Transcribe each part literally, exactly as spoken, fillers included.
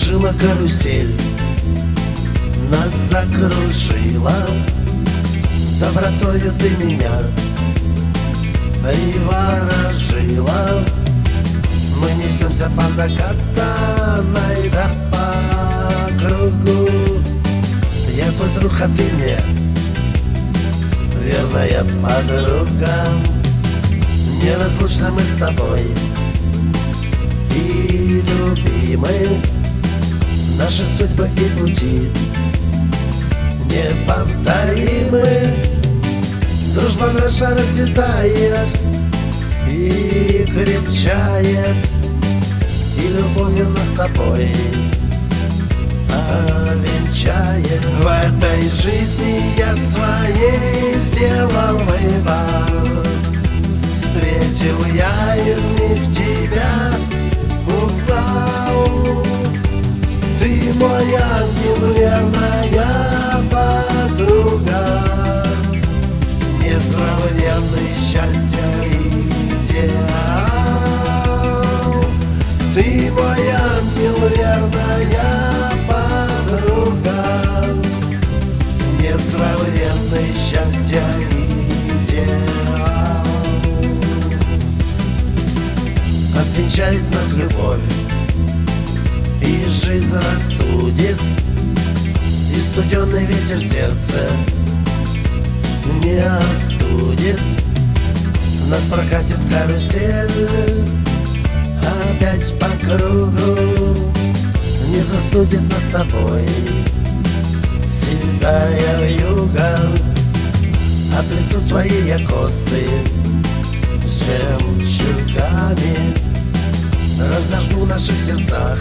закружила карусель, нас закружила. Добротою ты меня приворожила. Мы несемся по накатанной, да по кругу. Я твой друг, а ты мне верная подруга. Неразлучны мы с тобой и любимы. Наши судьбы и пути неповторимы. Дружба наша расцветает и крепчает, и любовью нас с тобой повенчает. В этой жизни я своей сделал выбор. Встретил я и вмиг тебя узнал. Ты мой ангел, верная подруга, несравненный счастья идеал. Ты мой ангел, верная подруга, несравненный счастья идеал. Обвенчает нас любовь, и жизнь рассудит, и студеный ветер сердце не остудит. Нас прокатит карусель опять по кругу, не застудит нас с тобой седая вьюга. Оплету твои я косы жемчугами, разожгу в наших сердцах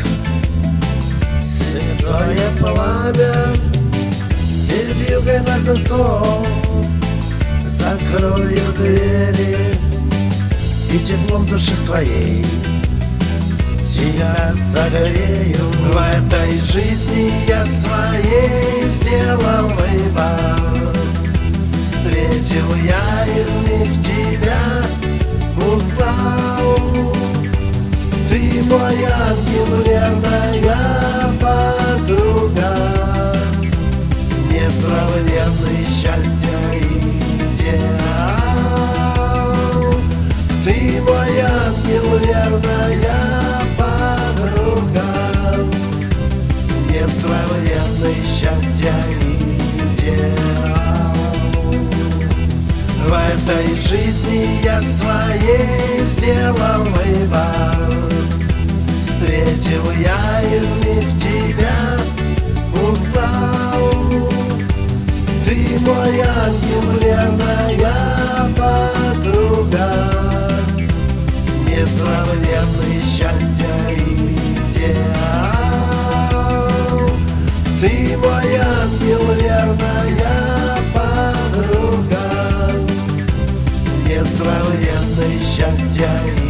святое пламя. Перед вьюгой на засов закрою двери, и теплом души своей тебя согрею. В этой жизни я своей сделал выбор. Встретил я и вмиг тебя узнал. Ты мой ангел, верная подруга, несравненный счастья идеал. Ты мой ангел, верная подруга, несравненный счастья идеал. В этой жизни я своей сделал выбор. Встретил я и вмиг тебя узнал. Ты мой ангел, верная подруга, несравненный счастья идеал. Ты мой ангел, верная подруга, несравненный счастья идеал.